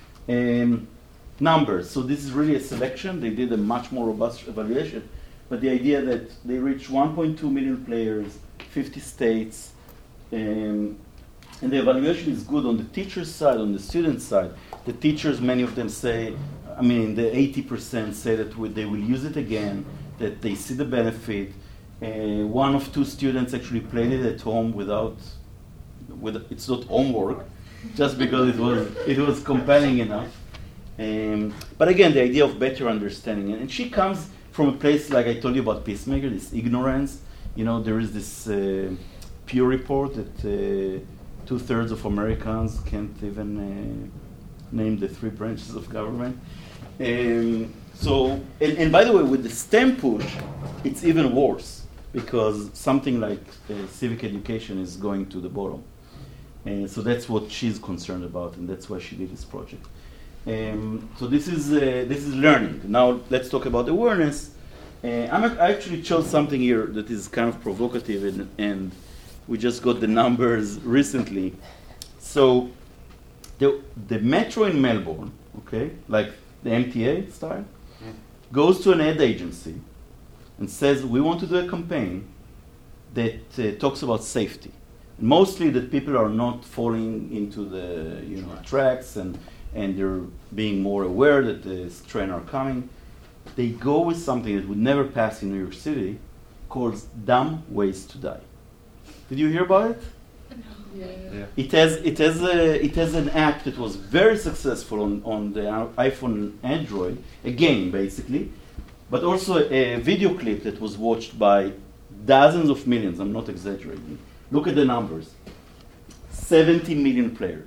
[SPEAKER 2] Um, numbers. So this is really a selection. They did a much more robust evaluation. But the idea that they reached one point two million players, fifty states, um, and the evaluation is good on the teacher's side, on the student side. The teachers, many of them say, I mean, the eighty percent say that w- they will use it again, that they see the benefit. Uh, one of two students actually played it at home without, with it's not homework, just because it was it was compelling enough. Um, but again, the idea of better understanding, and, and she comes from a place like I told you about Peacemaker, this ignorance. You know, there is this uh, Pew report that uh, two thirds of Americans can't even uh, name the three branches of government. Um, so, and, and by the way, with the STEM push, it's even worse because something like uh, civic education is going to the bottom. And so that's what she's concerned about, and that's why she did this project. Um, so this is uh, this is learning. Now let's talk about awareness. Uh, I'm a, I actually chose something here that is kind of provocative, and, and we just got the numbers recently. So the the metro in Melbourne, okay, like the M T A style, mm. goes to an ad agency and says, we want to do a campaign that uh, talks about safety. Mostly that people are not falling into the you know tracks and and they're being more aware that the train are coming. They go with something that would never pass in New York City called Dumb Ways to Die. Did you hear about it?
[SPEAKER 10] Yeah.
[SPEAKER 2] Yeah. It has it has a it has an app that was very successful on, on the iPhone and Android, a game basically, but also a video clip that was watched by dozens of millions. I'm not exaggerating. Look at the numbers. seventy million players.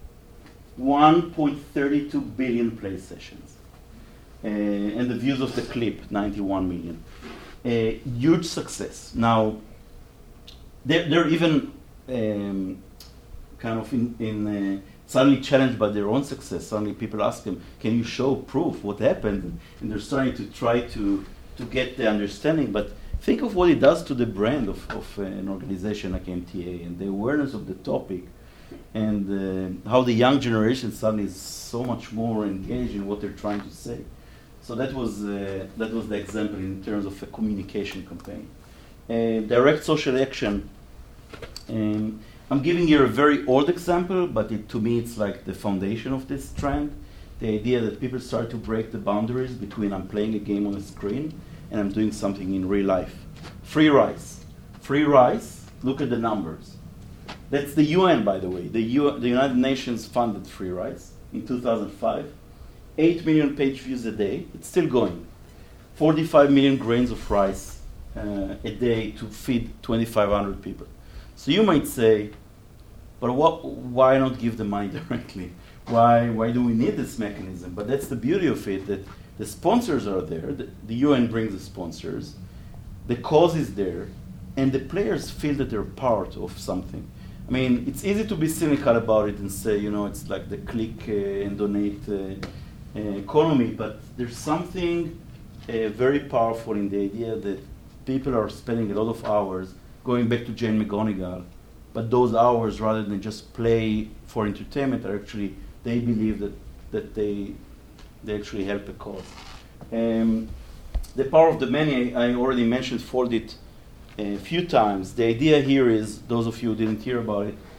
[SPEAKER 2] one point three two billion play sessions. Uh, and the views of the clip, ninety-one million. Uh, huge success. Now, they're, they're even um, kind of in, in uh, suddenly challenged by their own success. Suddenly people ask them, can you show proof what happened? And they're starting to try to, to get the understanding. But think of what it does to the brand of, of uh, an organization like M T A and the awareness of the topic, and uh, how the young generation suddenly is so much more engaged in what they're trying to say. So that was uh, that was the example in terms of a communication campaign. Uh, direct social action. Um, I'm giving here a very old example, but it, to me it's like the foundation of this trend. The idea that people start to break the boundaries between I'm playing a game on a screen and I'm doing something in real life. Free rice. Free rice, look at the numbers. That's the U N, by the way. The, U- the United Nations funded free rice in two thousand five. eight million page views a day. It's still going. forty-five million grains of rice uh, a day to feed twenty-five hundred people. So you might say, but what, why not give the money directly? Why, why do we need this mechanism? But that's the beauty of it, that the sponsors are there. The, the U N brings the sponsors. The cause is there. And the players feel that they're part of something. I mean, it's easy to be cynical about it and say, you know, it's like the click uh, and donate uh, uh, economy, but there's something uh, very powerful in the idea that people are spending a lot of hours, going back to Jane McGonigal, but those hours, rather than just play for entertainment, are actually, they believe that, that they, they actually help a cause. Um, the power of the many, I already mentioned Foldit a few times. The idea here is, those of you who didn't hear about it,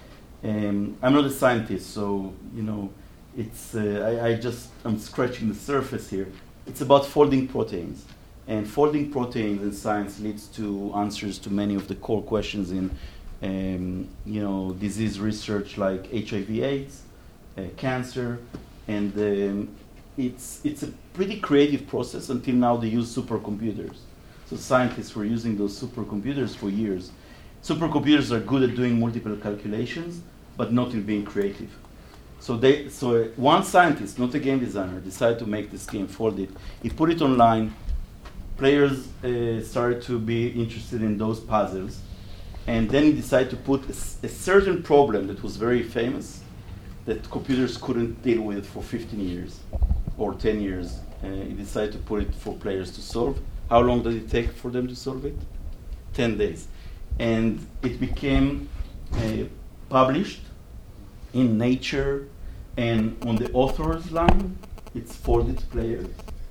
[SPEAKER 2] Um, I'm not a scientist, so you know, it's uh, I, I just I'm scratching the surface here. It's about folding proteins, and folding proteins in science leads to answers to many of the core questions in um, you know disease research, like H I V/AIDS, uh, cancer, and um, it's it's a pretty creative process. Until now, they use supercomputers. So scientists were using those supercomputers for years. Supercomputers are good at doing multiple calculations, but not in being creative. So they, so uh, one scientist, not a game designer, decided to make this game, fold it. He put it online. Players uh, started to be interested in those puzzles, and then he decided to put a, s- a certain problem that was very famous, that computers couldn't deal with for fifteen years or ten years. Uh, he decided to put it for players to solve. How long did it take for them to solve it? ten days. And it became uh, published in Nature, and on the author's line, it's folded players.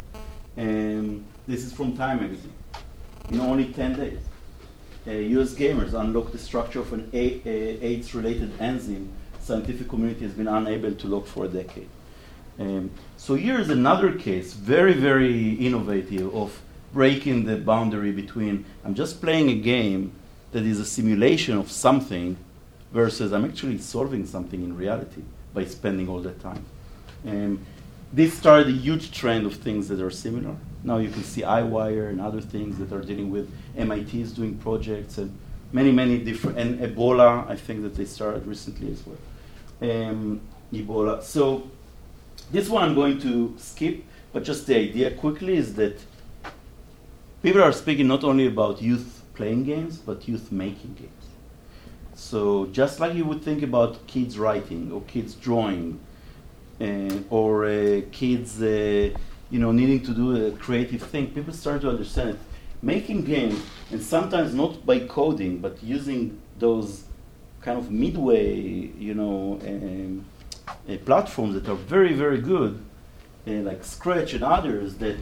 [SPEAKER 2] And this is from Time magazine. In only ten days, uh, U S gamers unlocked the structure of an a- a- AIDS-related enzyme scientific community has been unable to look for a decade. Um, so here is another case, very, very innovative, of breaking the boundary between I'm just playing a game that is a simulation of something versus I'm actually solving something in reality by spending all that time. Um, this started a huge trend of things that are similar. Now you can see iWire and other things that are dealing with M I T is doing projects and many, many different, and Ebola, I think that they started recently as well. Um, Ebola. So this one I'm going to skip, but just the idea quickly is that people are speaking not only about youth playing games, but youth making games. So just like you would think about kids writing or kids drawing, uh, or uh, kids, uh, you know, needing to do a creative thing, people start to understand it. Making games, and sometimes not by coding, but using those kind of midway, you know, um, uh, platforms that are very, very good, uh, like Scratch and others, that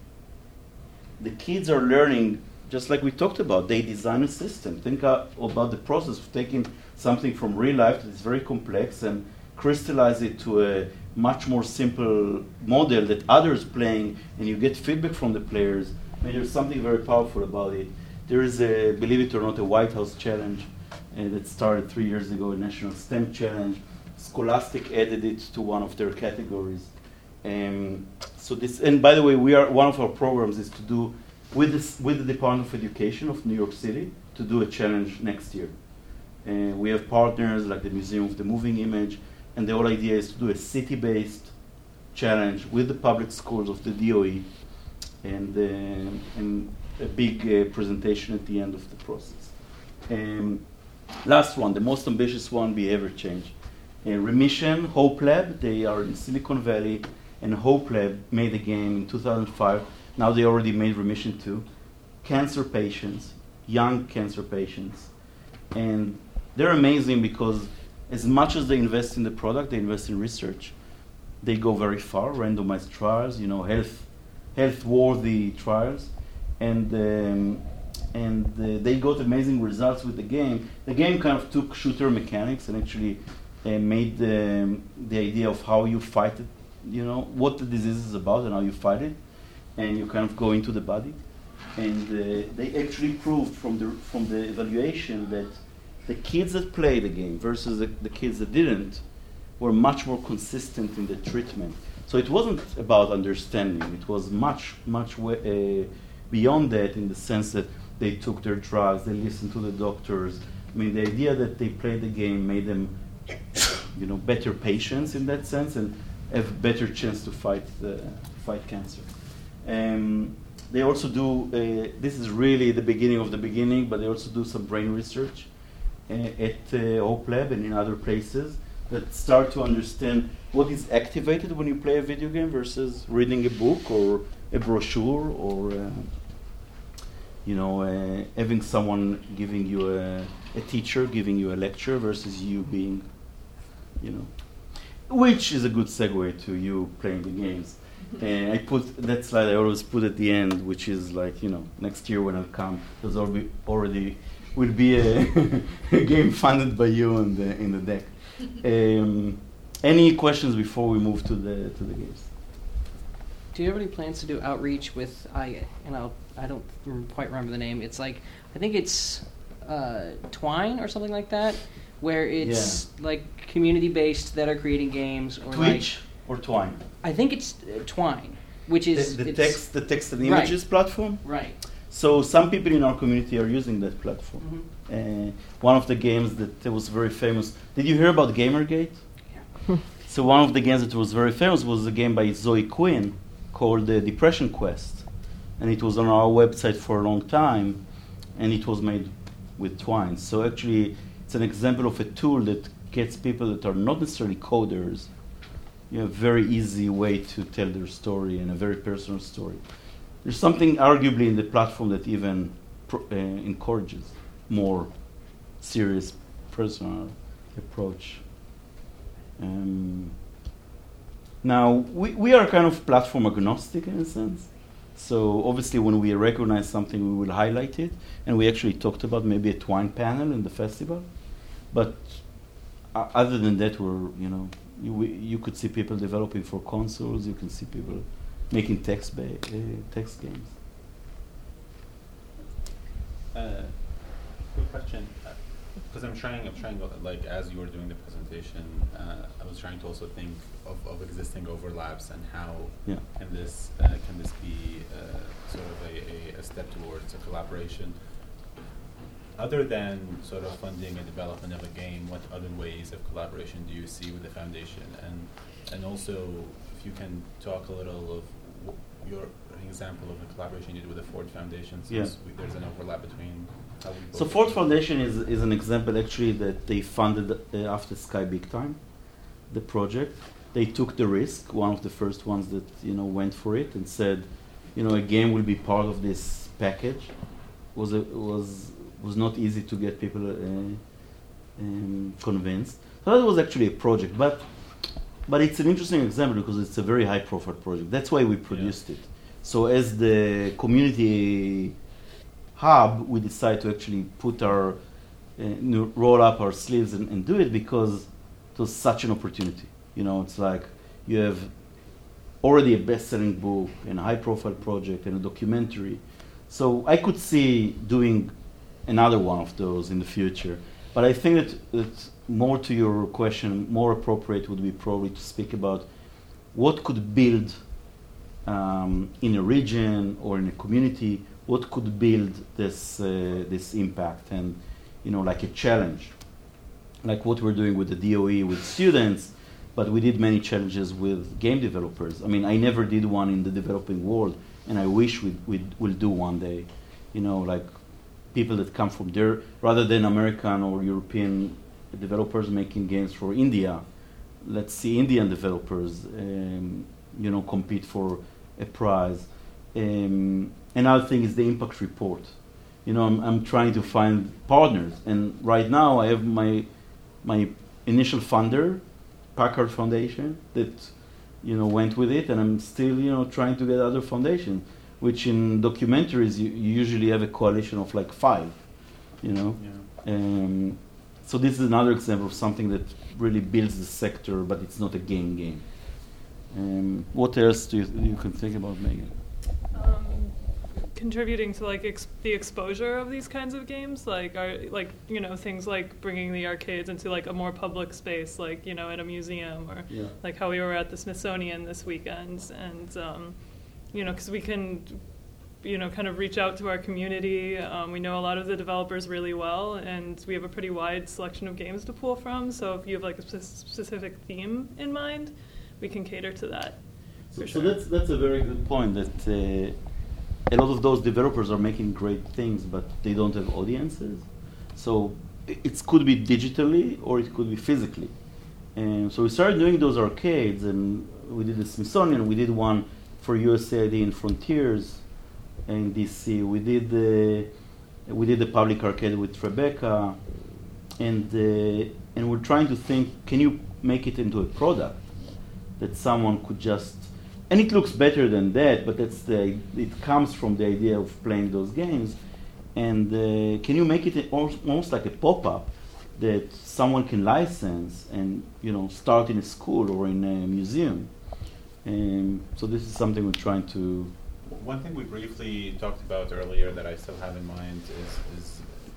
[SPEAKER 2] the kids are learning, just like we talked about. They design a system. Think uh, about the process of taking something from real life that is very complex and crystallize it to a much more simple model that others playing, and you get feedback from the players. I mean, there's something very powerful about it. There is a, believe it or not, a White House challenge uh, that started three years ago, a National STEM challenge. Scholastic added it to one of their categories. Um, so this, and by the way, we are one of our programs is to do with this, with the Department of Education of New York City to do a challenge next year. Uh, we have partners like the Museum of the Moving Image, and the whole idea is to do a city-based challenge with the public schools of the D O E, and uh, and a big uh, presentation at the end of the process. Um, last one, the most ambitious one, behavior change. Uh, Remission, Hope Lab, they are in Silicon Valley, and Hope Lab made a game in two thousand five. Now they already made Remission two. Cancer patients, young cancer patients. And they're amazing because as much as they invest in the product, they invest in research. They go very far, randomized trials, you know, health, health-worthy trials. And um, and uh, they got amazing results with the game. The game kind of took shooter mechanics and actually uh, made the, the idea of how you fight it, you know, what the disease is about and how you fight it. And you kind of go into the body. And uh, they actually proved from the from the evaluation that the kids that play the game versus the, the kids that didn't were much more consistent in the treatment. So it wasn't about understanding. It was much, much way, uh, beyond that, in the sense that they took their drugs, they listened to the doctors. I mean, the idea that they played the game made them, you know, better patients in that sense and have better chance to fight the, fight cancer. Um, they also do, uh, this is really the beginning of the beginning, but they also do some brain research uh, at uh, Hope Lab and in other places that start to understand what is activated when you play a video game versus reading a book or a brochure or, uh, you know, uh, having someone giving you a, a teacher giving you a lecture versus you being, you know, which is a good segue to you playing the games. And I put that slide I always put at the end, which is like, you know, next year when I come, there's already, already will be a, a game funded by you in the in the deck. Um, any questions before we move to the to the games?
[SPEAKER 12] Do you have any plans to do outreach with I? And I'll, I don't quite remember the name. It's like I think it's uh, Twine or something like that, where it's yeah. like community based that are creating games. Or
[SPEAKER 2] Twitch
[SPEAKER 12] like,
[SPEAKER 2] or Twine?
[SPEAKER 12] I think it's uh, Twine, which is
[SPEAKER 2] the, the text, the text and images
[SPEAKER 12] right.
[SPEAKER 2] platform.
[SPEAKER 12] Right.
[SPEAKER 2] So some people in our community are using that platform. Mm-hmm. Uh, one of the games that was very famous. Did you hear about Gamergate? Yeah. So one of the games that was very famous was a game by Zoe Quinn called the Depression Quest, and it was on our website for a long time, and it was made with Twine. So actually, it's an example of a tool that gets people that are not necessarily coders, you know, a very easy way to tell their story and a very personal story. There's something arguably in the platform that even pro- uh, encourages more serious personal approach. Um, now, we, we are kind of platform agnostic in a sense. So obviously when we recognize something, we will highlight it. And we actually talked about maybe a Twine panel in the festival. But uh, other than that, we're, you know, you, we, you could see people developing for consoles. You can see people making text ba- uh, text games.
[SPEAKER 13] Uh, quick question, because uh, I'm trying, I'm trying, like as you were doing the presentation, uh, I was trying to also think of, of existing overlaps and how
[SPEAKER 2] yeah.
[SPEAKER 13] can this uh, can this be uh, sort of a, a, a step towards a collaboration. Other than sort of funding and development of a game, what other ways of collaboration do you see with the foundation? And and also, if you can talk a little of w- your example of the collaboration you did with the Ford Foundation, since
[SPEAKER 2] yeah.
[SPEAKER 13] we, there's an overlap between how we both
[SPEAKER 2] So Ford Foundation is, is an example actually that they funded uh, after Sky Big Time, the project. They took the risk, one of the first ones that, you know, went for it and said, you know, a game will be part of this package. Was a, was was not easy to get people uh, um, convinced. So that was actually a project, but but it's an interesting example because it's a very high-profile project. That's why we produced yeah. it. So as the community hub, we decided to actually put our, uh, n- roll up our sleeves and, and do it because it was such an opportunity. You know, it's like you have already a best-selling book and a high-profile project and a documentary. So I could see doing another one of those in the future. But I think that, that more to your question, more appropriate would be probably to speak about what could build um, in a region or in a community, what could build this uh, this impact and, you know, like a challenge. Like what we're doing with the D O E with students, but we did many challenges with game developers. I mean, I never did one in the developing world, and I wish we we'd, we'll do one day. You know, like people that come from there, rather than American or European developers making games for India. Let's see Indian developers, um, you know, compete for a prize. Um, another thing is the impact report. You know, I'm, I'm trying to find partners, and right now I have my my initial funder, Packard Foundation, that, you know, went with it, and I'm still, you know, trying to get other foundations, which in documentaries you, you usually have a coalition of like five, you know. Yeah. Um, so this is another example of something that really builds the sector, but it's not a game game. Um, what else do you, you can think about, Megan?
[SPEAKER 7] Um, contributing to like ex- the exposure of these kinds of games, like are like you know things like bringing the arcades into like a more public space, like you know at a museum or
[SPEAKER 2] yeah.
[SPEAKER 7] like how we were at the Smithsonian this weekend, and um, you know because we can you know kind of reach out to our community. Um, we know a lot of the developers really well, and we have a pretty wide selection of games to pull from. So if you have like a sp- specific theme in mind, we can cater to that.
[SPEAKER 2] So,
[SPEAKER 7] for
[SPEAKER 2] so
[SPEAKER 7] sure.
[SPEAKER 2] that's that's a very good point. That uh, a lot of those developers are making great things, but they don't have audiences. So it could be digitally or it could be physically. And so we started doing those arcades, and we did the Smithsonian. We did one for U S A I D in Frontiers in D C. We did the we did the public arcade with Rebecca, and uh, and we're trying to think: can you make it into a product that someone could just? And it looks better than that, but that's the it comes from the idea of playing those games. And uh, can you make it almost like a pop-up that someone can license and, you know, start in a school or in a museum. And so this is something we're trying to...
[SPEAKER 13] One thing we briefly talked about earlier that I still have in mind is, is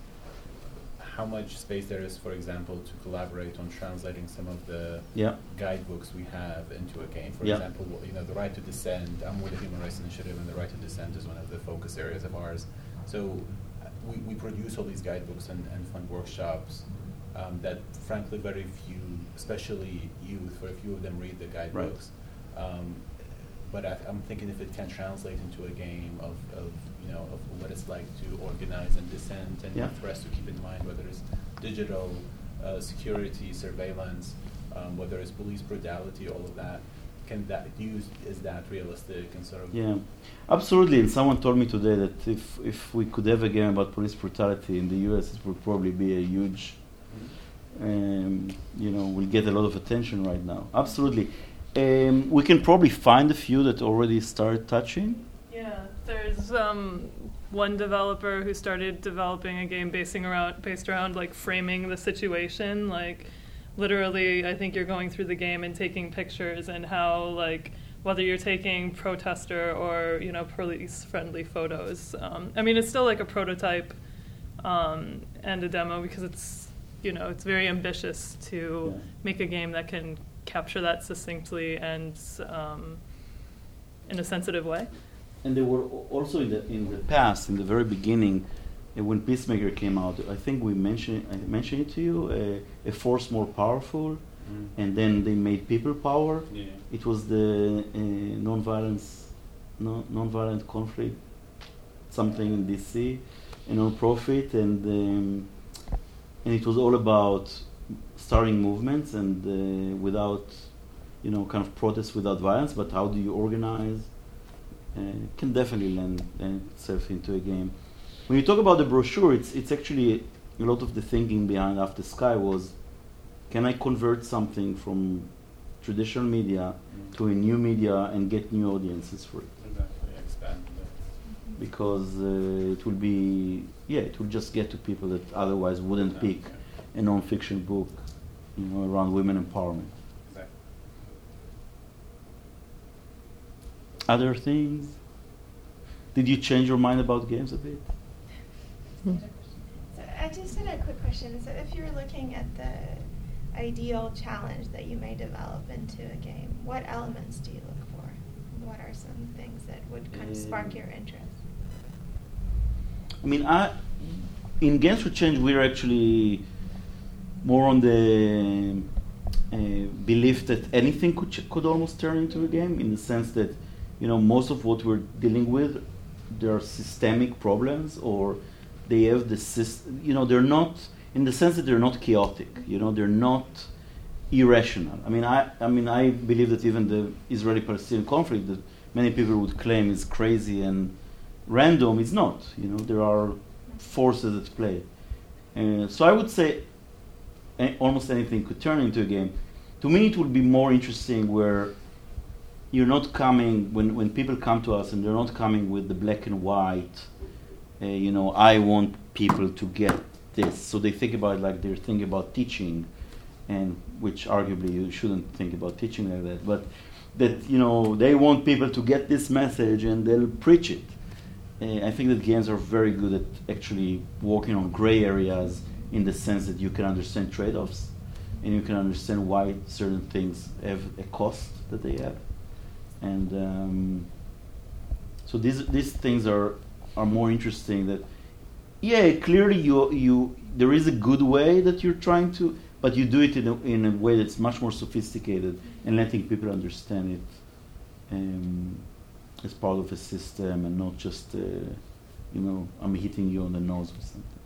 [SPEAKER 13] how much space there is, for example, to collaborate on translating some of the
[SPEAKER 2] yeah.
[SPEAKER 13] guidebooks we have into a game. For
[SPEAKER 2] yeah.
[SPEAKER 13] example, you know, the right to dissent. I'm with the Human Rights Initiative, and the right to dissent is one of the focus areas of ours. So uh, we, we produce all these guidebooks and, and fund workshops um, that, frankly, very few, especially youth, very few of them read the guidebooks. Right. Um, but I, I'm thinking if it can translate into a game of, of you know of what it's like to organize and dissent and
[SPEAKER 2] yeah.
[SPEAKER 13] threats to keep in mind, whether it's digital uh, security, surveillance, um, whether it's police brutality, all of that. Can that use is that realistic and sort of?
[SPEAKER 2] Yeah, absolutely. And someone told me today that if if we could have a game about police brutality in the U S, it would probably be a huge, mm-hmm. um, you know, will get a lot of attention right now. Absolutely. Um, we can probably find a few that already started touching.
[SPEAKER 7] Yeah, there's um, one developer who started developing a game basing around, based around like framing the situation. Like literally, I think you're going through the game and taking pictures and how like whether you're taking protester or you know police-friendly photos. Um, I mean, it's still like a prototype um, and a demo because it's you know it's very ambitious to yeah. make a game that can capture that succinctly and um, in a sensitive way.
[SPEAKER 2] And there were also in the in the past, in the very beginning, uh, when Peacemaker came out, I think we mentioned I mentioned it to you, uh, a force more powerful, mm. and then they made people power.
[SPEAKER 13] Yeah.
[SPEAKER 2] It was the uh, non-violence, no, non-violent conflict, something in D C, a non-profit, and um, and it was all about starting movements and uh, without, you know, kind of protest without violence, but how do you organize? Uh, can definitely lend, lend itself into a game. When you talk about the brochure, it's it's actually a lot of the thinking behind After Sky was, can I convert something from traditional media mm. to a new media and get new audiences for it?
[SPEAKER 13] Exactly, expand it.
[SPEAKER 2] Because uh, it will be, yeah, it will just get to people that otherwise wouldn't
[SPEAKER 13] yeah,
[SPEAKER 2] pick
[SPEAKER 13] yeah.
[SPEAKER 2] a non-fiction book, you know, around women empowerment.
[SPEAKER 13] Exactly.
[SPEAKER 2] Other things? Did you change your mind about games a bit?
[SPEAKER 9] So I just had a quick question. So if you're looking at the ideal challenge that you may develop into a game, what elements do you look for? What are some things that would kind of spark your interest?
[SPEAKER 2] I mean, I, in Games for Change, we're actually more on the uh, belief that anything could ch- could almost turn into a game, in the sense that, you know, most of what we're dealing with, there are systemic problems, or they have the system, you know, they're not, in the sense that they're not chaotic, you know, they're not irrational. I mean, I, I mean, I believe that even the Israeli-Palestinian conflict that many people would claim is crazy and random, is not, you know, there are forces at play. Uh, so I would say a- almost anything could turn into a game. To me, it would be more interesting where you're not coming, when, when people come to us and they're not coming with the black and white, uh, you know, I want people to get this. So they think about it like they're thinking about teaching, and which arguably you shouldn't think about teaching like that, but that, you know, they want people to get this message and they'll preach it. Uh, I think that games are very good at actually working on gray areas, in the sense that you can understand trade-offs and you can understand why certain things have a cost that they have. And um, so these these things are are more interesting. That, yeah, clearly you you there is a good way that you're trying to, but you do it in a, in a way that's much more sophisticated and letting people understand it um, as part of a system, and not just uh, you know, I'm hitting you on the nose with something.